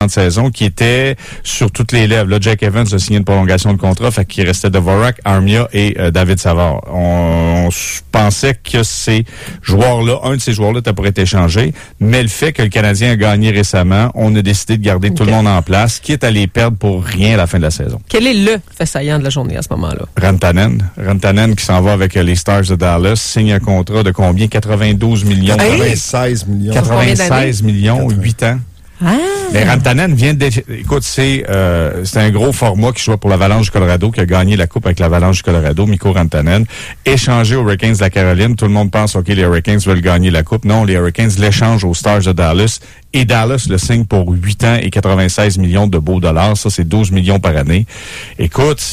saison qui était sur toutes les lèvres. Là, Jack Evans a signé une prolongation de contrat, fait qu'il restait Dvorak, Armia et David Savard. On pensait que ces joueurs-là, un de ces joueurs-là, pourrait être échangé, mais le fait que le Canadien a gagné récemment, on a décidé de garder tout le monde en place, quitte à les perdre pour rien à la fin de la saison. Quel est le fait saillant de la journée à ce moment-là? Rantanen qui s'en va avec les Stars de Dallas, signe un contrat de combien? 92 millions. 96 millions. 96 millions, 8 ans. Ah. Mais Rantanen vient écoute, c'est un gros format qui joue pour l'Avalanche du Colorado, qui a gagné la Coupe avec l'Avalanche du Colorado, Mikko Rantanen, échangé aux Hurricanes de la Caroline. Tout le monde pense, OK, les Hurricanes veulent gagner la Coupe. Non, les Hurricanes l'échangent aux Stars de Dallas. Et Dallas le signe pour 8 ans et 96 millions de beaux dollars. Ça, c'est 12 millions par année. Écoute,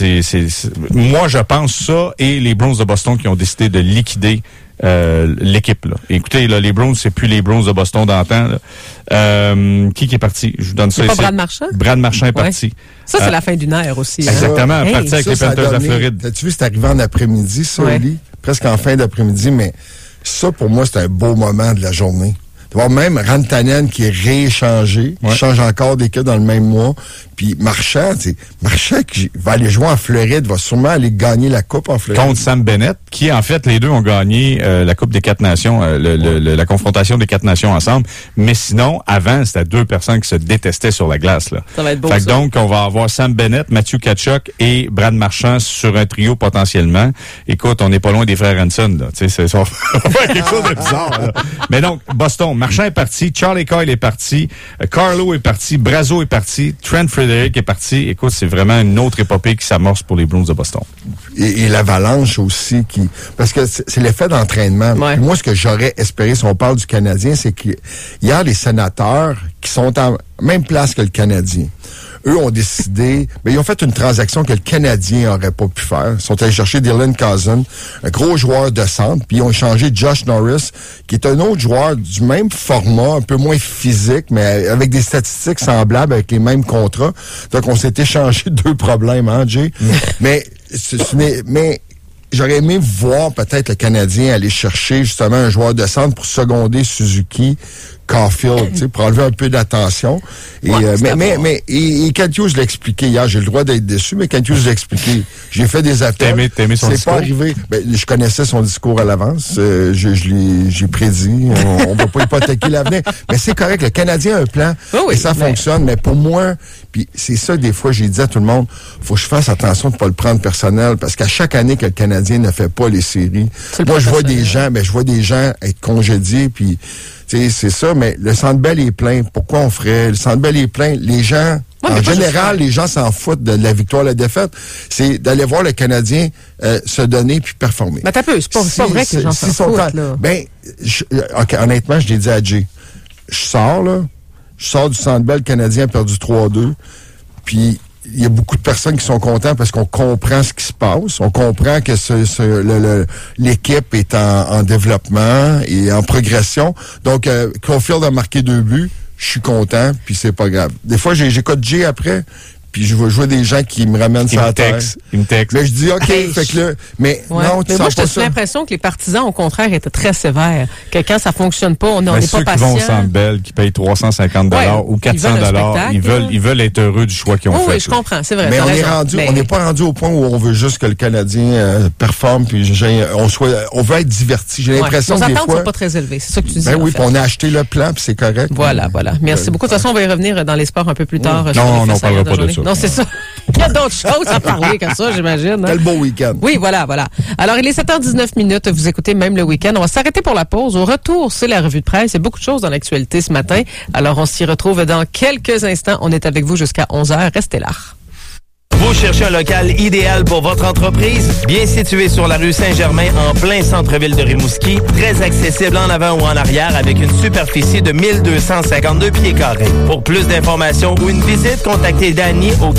moi, je pense ça et les Bruins de Boston qui ont décidé de liquider l'équipe, là. Écoutez, là, les Bruins, c'est plus les Bruins de Boston d'antan, là. Qui est parti? Je vous donne ça ici. C'est pas Brad Marchand? Brad Marchand est parti. Ça, c'est la fin d'une ère aussi. Exactement. Parti avec les Panthers de Floride. T'as-tu vu, c'est arrivé en après-midi, ça, Oli? Presque en fin d'après-midi, mais ça, pour moi, c'est un beau moment de la journée. Tu vois, même Rantanen qui est rééchangé, il change encore d'équipe dans le même mois. Puis Marchand qui va aller jouer en Floride, va sûrement aller gagner la Coupe en Floride. Contre Sam Bennett, qui en fait, les deux ont gagné la Coupe des 4 Nations, la confrontation des 4 Nations ensemble. Mais sinon, avant, c'était deux personnes qui se détestaient sur la glace, là. Ça va être beau, fait que donc, on va avoir Sam Bennett, Matthew Tkachuk et Brad Marchand sur un trio potentiellement. Écoute, on n'est pas loin des frères Hanson, là. Tu sais, c'est ça. quelque chose de bizarre, là. Mais donc, Boston, Marchand est parti, Charlie Coyle est parti, Carlo est parti, Brazo est parti, Trent Frederic est parti. Écoute, c'est vraiment une autre épopée qui s'amorce pour les Bruins de Boston. Et l'Avalanche aussi, parce que c'est l'effet d'entraînement. Ouais. Moi, ce que j'aurais espéré, si on parle du Canadien, c'est qu'il y a les sénateurs qui sont en même place que le Canadien. Eux ont décidé, ils ont fait une transaction que le Canadien n'aurait pas pu faire. Ils sont allés chercher Dylan Cousin, un gros joueur de centre, puis ils ont échangé Josh Norris, qui est un autre joueur du même format, un peu moins physique, mais avec des statistiques semblables, avec les mêmes contrats. Donc, on s'est échangé deux problèmes, hein, Jay? Mais j'aurais aimé voir peut-être le Canadien aller chercher justement un joueur de centre pour seconder Suzuki, Caulfield, tu sais, pour enlever un peu d'attention. Et, et Kent Hughes l'a expliqué hier. J'ai le droit d'être déçu, mais Kent Hughes l'a expliqué. J'ai fait des appels. T'as aimé son discours? C'est pas arrivé. Je connaissais son discours à l'avance. J'ai prédit. On va pas hypothéquer l'avenir. Mais c'est correct. Le Canadien a un plan. Et ça fonctionne. Mais pour moi, puis c'est ça, des fois, j'ai dit à tout le monde, faut que je fasse attention de pas le prendre personnel, parce qu'à chaque année que le Canadien ne fait pas les séries, moi, je vois des gens être congédiés, puis c'est ça, mais le Centre Bell est plein. Pourquoi on ferait? Le Centre Bell est plein. Les gens, en général, les gens s'en foutent de la victoire, la défaite. C'est d'aller voir le Canadien se donner puis performer. Mais t'as peu, c'est pas vrai que les gens s'en foutent, là. Honnêtement, je l'ai dit à Jay. Je sors du Centre Bell, le Canadien a perdu 3-2, puis il y a beaucoup de personnes qui sont contentes parce qu'on comprend ce qui se passe. On comprend que l'équipe est en développement et en progression. Donc, Caulfield a marqué 2 buts. Je suis content, puis c'est pas grave. Des fois, j'écoute Jay après, puis je vois des gens qui me ramènent sur la terre. Ils me textent. Là, je dis, OK, fait que là, mais non, tu mais sens moi, pas ça. j'ai l'impression que les partisans, au contraire, étaient très sévères. Que quand ça fonctionne pas, on n'est pas patient. Ceux qui vont au Centre Bell, qui payent 350 ou 400 ils veulent être heureux du choix qu'ils ont fait. Oui, je comprends, c'est vrai. Mais on n'est pas rendu au point où on veut juste que le Canadien performe, puis on veut être diverti. J'ai l'impression que des fois... Nos attentes sont pas très élevées, c'est ça que tu dis. Ben oui, puis on a acheté le plan, puis c'est correct. Voilà. Merci beaucoup. De toute façon, on va y revenir dans les sports un peu plus tard. Non, on parlera pas de ça. Non, c'est ça. Il y a d'autres choses à parler que ça, j'imagine. Quel beau week-end. Oui, voilà. Alors, il est 7h19. Vous écoutez même le week-end. On va s'arrêter pour la pause. Au retour, c'est la revue de presse. Il y a beaucoup de choses dans l'actualité ce matin. Alors, on s'y retrouve dans quelques instants. On est avec vous jusqu'à 11h. Restez là. Vous cherchez un local idéal pour votre entreprise? Bien situé sur la rue Saint-Germain, en plein centre-ville de Rimouski, très accessible en avant ou en arrière avec une superficie de 1252 pieds carrés. Pour plus d'informations ou une visite, contactez Danny au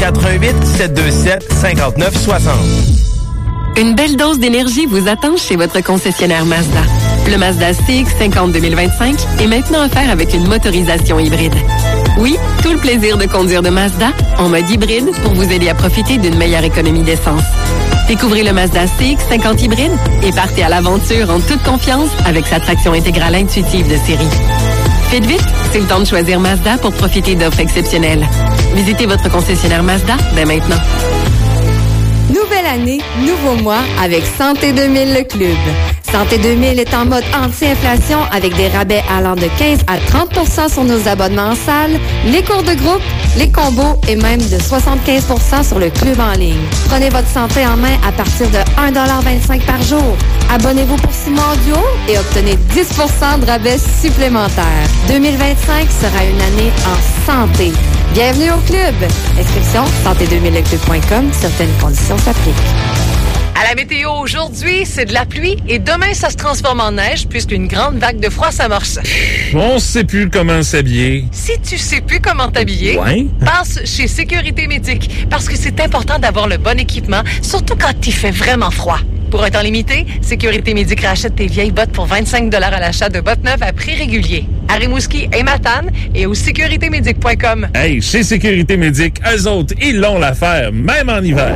418-727-5960. Une belle dose d'énergie vous attend chez votre concessionnaire Mazda. Le Mazda CX-50 2025 est maintenant offert avec une motorisation hybride. Oui, tout le plaisir de conduire de Mazda en mode hybride pour vous aider à profiter d'une meilleure économie d'essence. Découvrez le Mazda CX-50 hybride et partez à l'aventure en toute confiance avec sa traction intégrale intuitive de série. Faites vite, c'est le temps de choisir Mazda pour profiter d'offres exceptionnelles. Visitez votre concessionnaire Mazda dès maintenant. Nouvelle année, nouveau mois avec Santé 2000 le club. Santé 2000 est en mode anti-inflation avec des rabais allant de 15 à 30% sur nos abonnements en salle, les cours de groupe, les combos et même de 75% sur le club en ligne. Prenez votre santé en main à partir de 1,25$ par jour. Abonnez-vous pour 6 mois en duo et obtenez 10% de rabais supplémentaires. 2025 sera une année en santé. Bienvenue au club. Inscription santé2000leclub.com. Certaines conditions s'appliquent. À la météo aujourd'hui, c'est de la pluie et demain, ça se transforme en neige puisqu'une grande vague de froid s'amorce. On sait plus comment s'habiller. Si tu sais plus comment t'habiller, passe chez Sécurité Médic parce que c'est important d'avoir le bon équipement, surtout quand il fait vraiment froid. Pour un temps limité, Sécurité Médic rachète tes vieilles bottes pour 25$ à l'achat de bottes neuves à prix régulier. À Rimouski et Matane et au sécuritémédic.com. Hey, chez Sécurité Médic, eux autres, ils l'ont l'affaire, même en hiver.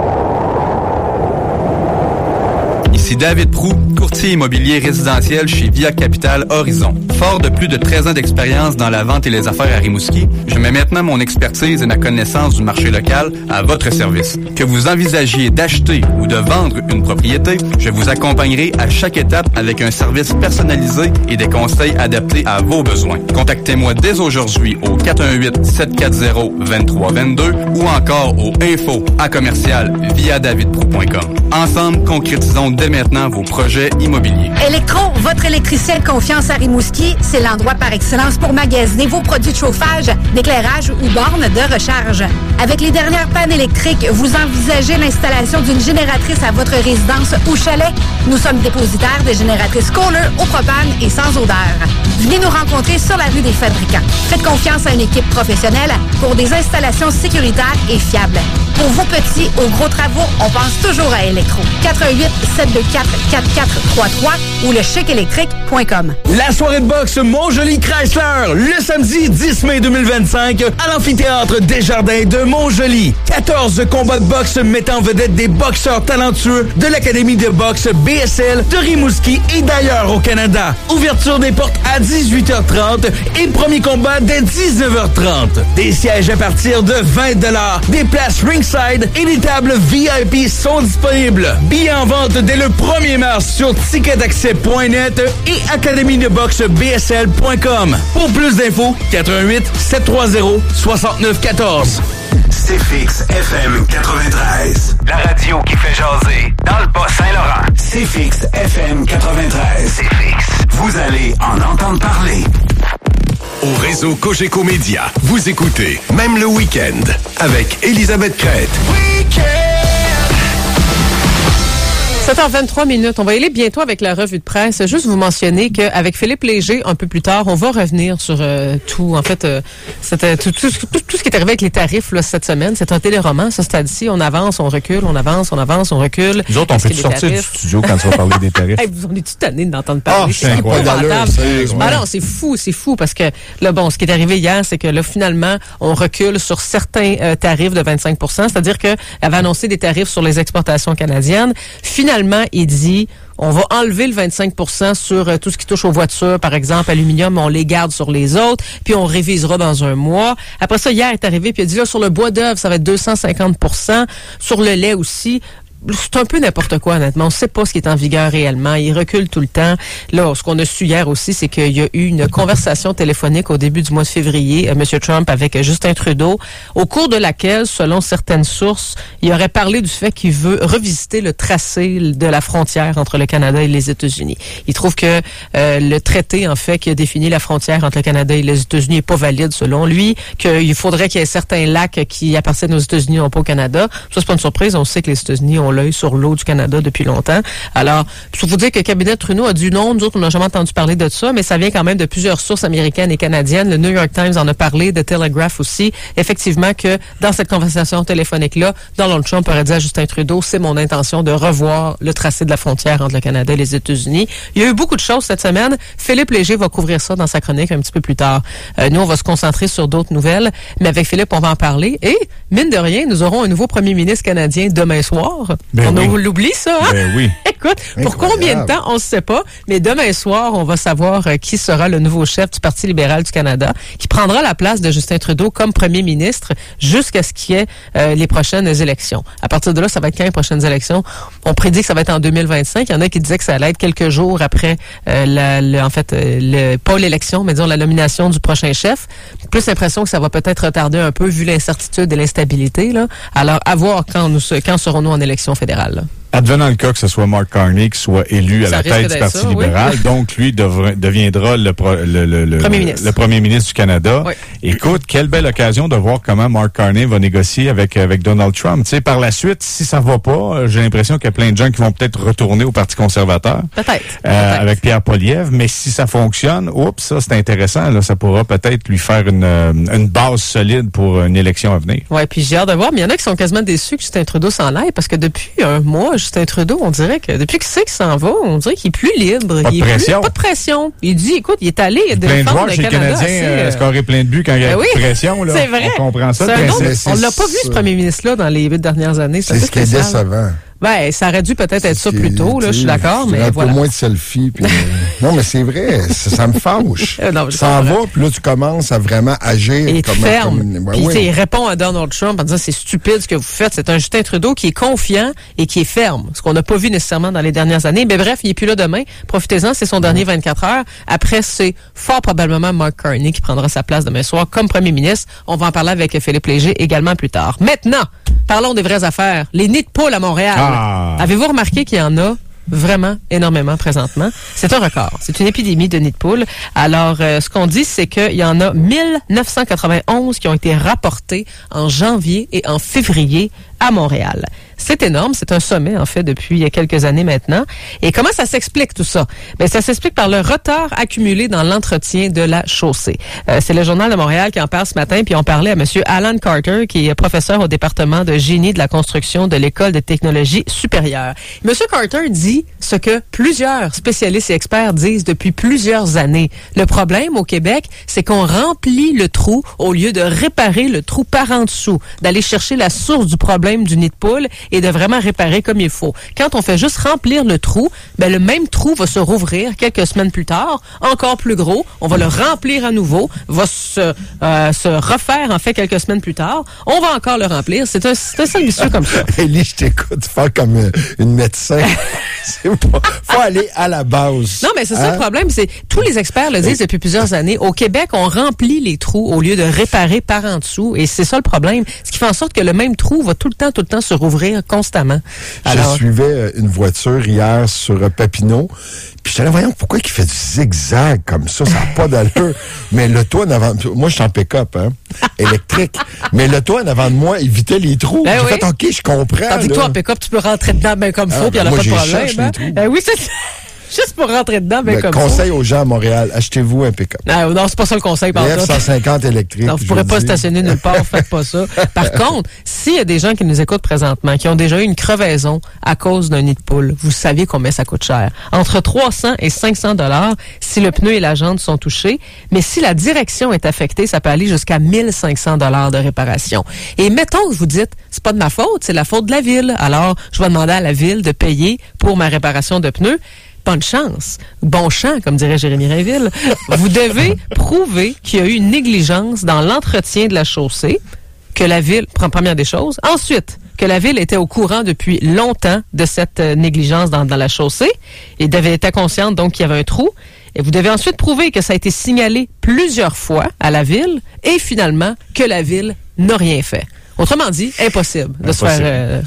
Ici David Proulx, courtier immobilier résidentiel chez Via Capital Horizon. Fort de plus de 13 ans d'expérience dans la vente et les affaires à Rimouski, je mets maintenant mon expertise et ma connaissance du marché local à votre service. Que vous envisagiez d'acheter ou de vendre une propriété, je vous accompagnerai à chaque étape avec un service personnalisé et des conseils adaptés à vos besoins. Contactez-moi dès aujourd'hui au 418-740-2322 ou encore au info@viadavidproulx.com. Ensemble, concrétisons dès maintenant vos projets immobiliers. Electro, votre électricien de confiance à Rimouski, c'est l'endroit par excellence pour magasiner vos produits de chauffage, d'éclairage ou bornes de recharge. Avec les dernières pannes électriques, vous envisagez l'installation d'une génératrice à votre résidence ou chalet? Nous sommes dépositaires de génératrices Kohler au propane et sans odeur. Venez nous rencontrer sur la rue des Fabricants. Faites confiance à une équipe professionnelle pour des installations sécuritaires et fiables. Pour vos petits ou gros travaux, on pense toujours à Electro. 418-724-4433 ou le chèqueélectrique.com. La soirée de boxe Montjoly Chrysler, le samedi 10 mai 2025 à l'amphithéâtre Desjardins de Montjoly. 14 combats de boxe mettant en vedette des boxeurs talentueux de l'Académie de boxe BSL de Rimouski et d'ailleurs au Canada. Ouverture des portes à 18h30 et premier combat dès 19h30. Des sièges à partir de 20$. Des places ringside et des tables VIP sont disponibles. Billets en vente dès le 1er mars sur ticketaccès.net et académiedeboxebsl.com. Pour plus d'infos, 418-730-6914. CFX FM 93. La radio qui fait jaser dans le Bas-Saint-Laurent. CFX FM 93. CFX. Vous allez en entendre parler. Au réseau Cogeco Média, vous écoutez Même le week-end avec Elisabeth Crête. 7h23. On va y aller bientôt avec la revue de presse. Juste vous mentionner qu'avec Philippe Léger, un peu plus tard, on va revenir sur tout. En fait, c'était tout ce qui est arrivé avec les tarifs là, cette semaine. C'est un téléroman. Ça, c'est-à-dire, on avance, on recule, on avance, on avance, on recule. Nous autres, on peut sortir du studio quand tu vas parler des tarifs. Hey, vous en êtes-tu tanné d'entendre parler? C'est incroyable. Non, c'est fou parce que là, bon, ce qui est arrivé hier, c'est que là, finalement, on recule sur certains tarifs de 25%. C'est-à-dire qu'elle avait annoncé des tarifs sur les exportations canadiennes. Finalement, il dit, on va enlever le 25% sur tout ce qui touche aux voitures, par exemple, aluminium, on les garde sur les autres, puis on révisera dans un mois. Après ça, hier est arrivé, puis il a dit, là, sur le bois d'œuvre, ça va être 250%. Sur le lait aussi. C'est un peu n'importe quoi, honnêtement. On ne sait pas ce qui est en vigueur réellement. Il recule tout le temps. Là, ce qu'on a su hier aussi, c'est qu'il y a eu une conversation téléphonique au début du mois de février, M. Trump avec Justin Trudeau, au cours de laquelle, selon certaines sources, il aurait parlé du fait qu'il veut revisiter le tracé de la frontière entre le Canada et les États-Unis. Il trouve que le traité, en fait, qui a défini la frontière entre le Canada et les États-Unis n'est pas valide, selon lui, qu'il faudrait qu'il y ait certains lacs qui appartiennent aux États-Unis, non pas au Canada. Ça, c'est pas une surprise. On sait que les États-Unis ont l'œil sur l'eau du Canada depuis longtemps. Alors, il faut dire que le cabinet Trudeau a dit non. Nous autres, on n'a jamais entendu parler de ça, mais ça vient quand même de plusieurs sources américaines et canadiennes. Le New York Times en a parlé, The Telegraph aussi. Effectivement que dans cette conversation téléphonique-là, Donald Trump aurait dit à Justin Trudeau, c'est mon intention de revoir le tracé de la frontière entre le Canada et les États-Unis. Il y a eu beaucoup de choses cette semaine. Philippe Léger va couvrir ça dans sa chronique un petit peu plus tard. Nous, on va se concentrer sur d'autres nouvelles, mais avec Philippe, on va en parler. Et, mine de rien, nous aurons un nouveau premier ministre canadien demain soir. On l'oublie, ça, hein? Ben oui. Écoute, pour combien de temps, on ne sait pas, mais demain soir, on va savoir qui sera le nouveau chef du Parti libéral du Canada, qui prendra la place de Justin Trudeau comme premier ministre jusqu'à ce qu'il y ait les prochaines élections. À partir de là, ça va être quand les prochaines élections? On prédit que ça va être en 2025. Il y en a qui disaient que ça allait être quelques jours après, pas l'élection, mais disons la nomination du prochain chef. Plus l'impression que ça va peut-être retarder un peu vu l'incertitude et l'instabilité, là. Alors, à voir quand serons-nous en élection fédérale, là. Advenant le cas que ce soit Mark Carney qui soit élu à la tête du Parti libéral, oui. Donc lui deviendra le premier ministre du Canada. Oui. Écoute, quelle belle occasion de voir comment Mark Carney va négocier avec Donald Trump. Tu sais, par la suite, si ça va pas, j'ai l'impression qu'il y a plein de gens qui vont peut-être retourner au Parti conservateur. Peut-être. Avec Pierre Poilievre. Mais si ça fonctionne, ça c'est intéressant. Là, ça pourra peut-être lui faire une base solide pour une élection à venir. Ouais, puis j'ai hâte de voir. Mais il y en a qui sont quasiment déçus que Justin Trudeau s'en aille parce que depuis un mois, Justin Trudeau, on dirait que depuis qu'il sait qu'il s'en va, on dirait qu'il est plus libre. Pas de pression. Pas de pression. Il dit, écoute, il est allé plein de joueurs chez le Canadien scorer plein de buts quand il y a de pression. Là. C'est vrai. On comprend ça. On l'a pas vu, ce premier ministre-là, dans les 8 dernières années. C'est ce qui est décevant. Ben, ça aurait dû peut-être être ça plus tôt, là, je suis d'accord, mais un voilà. peu moins de selfies. Puis, non, mais c'est vrai, ça me fâche. Ça en va, puis là, tu commences à vraiment agir. Et ferme. Puis il répond à Donald Trump en disant, c'est stupide ce que vous faites. C'est un Justin Trudeau qui est confiant et qui est ferme, ce qu'on n'a pas vu nécessairement dans les dernières années. Mais bref, il est plus là demain. Profitez-en, c'est son dernier 24 heures. Après, c'est fort probablement Mark Carney qui prendra sa place demain soir comme premier ministre. On va en parler avec Philippe Léger également plus tard. Maintenant, parlons des vraies affaires. Les nids de poules à Montréal. Avez-vous remarqué qu'il y en a vraiment énormément présentement? C'est un record. C'est une épidémie de nids de poules. Alors, ce qu'on dit, c'est qu'il y en a 1991 qui ont été rapportés en janvier et en février à Montréal. C'est énorme. C'est un sommet, en fait, depuis quelques années maintenant. Et comment ça s'explique, tout ça? Ben, ça s'explique par le retard accumulé dans l'entretien de la chaussée. C'est le Journal de Montréal qui en parle ce matin, puis on parlait à M. Alan Carter, qui est professeur au département de génie de la construction de l'École de technologie supérieure. M. Carter dit ce que plusieurs spécialistes et experts disent depuis plusieurs années. Le problème au Québec, c'est qu'on remplit le trou au lieu de réparer le trou par en dessous, d'aller chercher la source du problème du nid de poule et de vraiment réparer comme il faut. Quand on fait juste remplir le trou, ben le même trou va se rouvrir quelques semaines plus tard, encore plus gros, on va le remplir à nouveau, va se refaire en fait quelques semaines plus tard, on va encore le remplir. C'est un cercle vicieux comme ça. Élie, je t'écoute faire comme une médecin. Faut aller à la base. Non, mais c'est ça le problème. C'est tous les experts le disent depuis plusieurs années. Au Québec, on remplit les trous au lieu de réparer par en dessous. Et c'est ça le problème. Ce qui fait en sorte que le même trou va tout le temps se rouvrir constamment. Alors, je suivais une voiture hier sur Papineau. Puis j'étais là, voyons, pourquoi il fait du zigzag comme ça? Ça n'a pas d'allure. Mais le toit en avant... Moi, je suis en pick-up, électrique. Mais le toit en avant de moi évitait les trous. Ben j'ai fait, OK, je comprends. Tandis que toi, en pick-up, tu peux rentrer dedans bien comme il faut, puis il n'y en a pas de problème. Oui, c'est juste pour rentrer dedans, bien comme ça. Conseil aux gens à Montréal, achetez-vous un pick-up. Non, c'est pas ça le conseil. Le F-150 électrique. Non, vous ne pourrez pas stationner nulle part, faites pas ça. Par contre, s'il y a des gens qui nous écoutent présentement, qui ont déjà eu une crevaison à cause d'un nid de poule, vous saviez combien ça coûte cher. Entre 300 et 500 $ si le pneu et la jante sont touchés. Mais si la direction est affectée, ça peut aller jusqu'à 1500 $ de réparation. Et mettons que vous dites, c'est pas de ma faute, c'est la faute de la ville. Alors, je vais demander à la ville de payer pour ma réparation de pneus. Bonne chance. Bon champ, comme dirait Jérémy Rainville. Vous devez prouver qu'il y a eu une négligence dans l'entretien de la chaussée, que la ville, première des choses. Ensuite, que la ville était au courant depuis longtemps de cette négligence dans la chaussée et était consciente donc qu'il y avait un trou. Et vous devez ensuite prouver que ça a été signalé plusieurs fois à la ville et finalement que la ville n'a rien fait. Autrement dit, impossible de se faire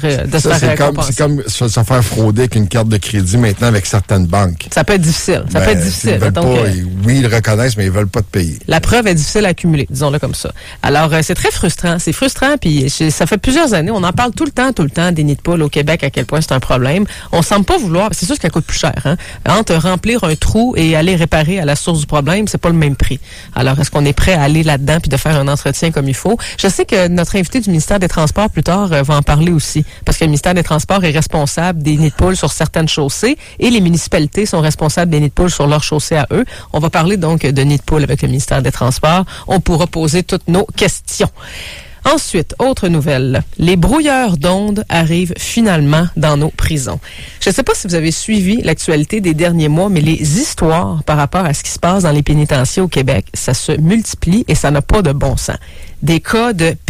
c'est comme se faire frauder avec une carte de crédit maintenant avec certaines banques. Ça peut être difficile. Ça peut être difficile. Ils veulent pas, oui, ils le reconnaissent, mais ils veulent pas te payer. La preuve est difficile à accumuler, disons-le comme ça. Alors, c'est très frustrant. C'est frustrant, puis ça fait plusieurs années. On en parle tout le temps des nids de poules au Québec, à quel point c'est un problème. On semble pas vouloir. C'est sûr que ça coûte plus cher. Entre remplir un trou et aller réparer à la source du problème, c'est pas le même prix. Alors, est-ce qu'on est prêt à aller là-dedans puis de faire un entretien comme il faut? Je sais que notre invité du ministère des Transports, plus tard, va en parler aussi. Parce que le ministère des Transports est responsable des nids de poules sur certaines chaussées et les municipalités sont responsables des nids de poules sur leurs chaussées à eux. On va parler donc de nids de poules avec le ministère des Transports. On pourra poser toutes nos questions. Ensuite, autre nouvelle. Les brouilleurs d'ondes arrivent finalement dans nos prisons. Je ne sais pas si vous avez suivi l'actualité des derniers mois, mais les histoires par rapport à ce qui se passe dans les pénitenciers au Québec, ça se multiplie et ça n'a pas de bon sens. Des cas de